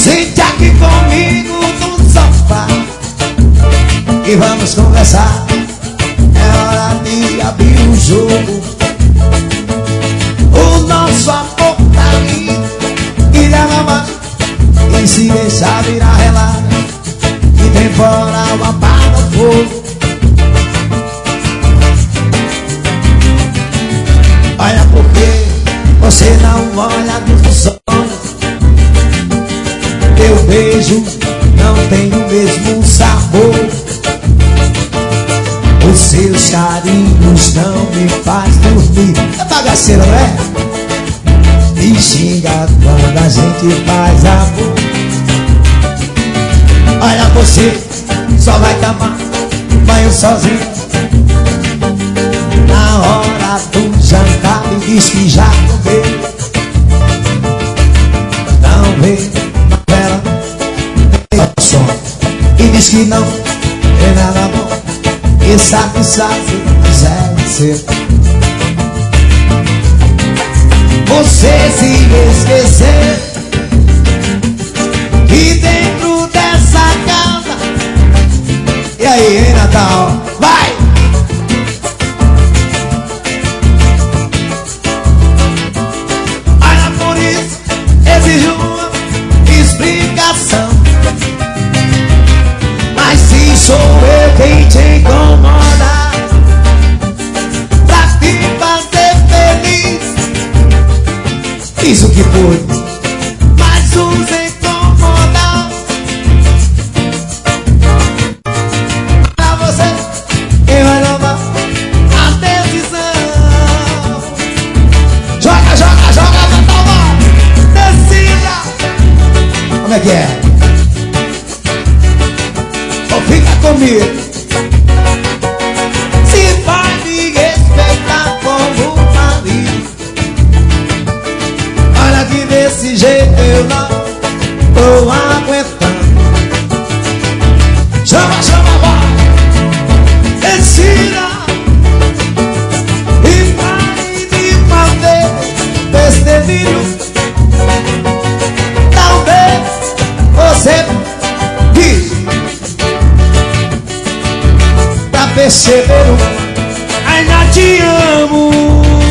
Sente aqui comigo no sofá e vamos conversar. É hora de abrir o jogo. O nosso amor tá ali e leva mais. E se deixar virar relato, e temporal apaga o fogo. Olha porque você não olha nos olhos. Teu beijo não tem o mesmo sabor. Os seus carinhos não me faz dormir. É bagaceira, não é? Me xinga quando a gente faz amor. Olha você, só vai tomar banho sozinho. Na hora do jantar me diz que já comeu. Não vê novela, tem som. E diz que não tem nada bom. E sabe, se quiser ser. Você se esquecer que dentro dessa casa. E aí, hein, Natal? Vai! Olha, por isso exige uma explicação. Mas se sou eu quem te incomoda pra te fazer feliz, fiz o que pude, mas os incomodar. Pra você, quem vai levar a decisão? Joga, joga, joga, vai tomar, decida. Como é que é? Ou fica comigo. Se vai me respeitar como marido, olha que desse jeito eu não tô aguentando. Chama, chama, vai, decida. E pare de fazer besteiro. Talvez você diz pra perceber, ainda te amo.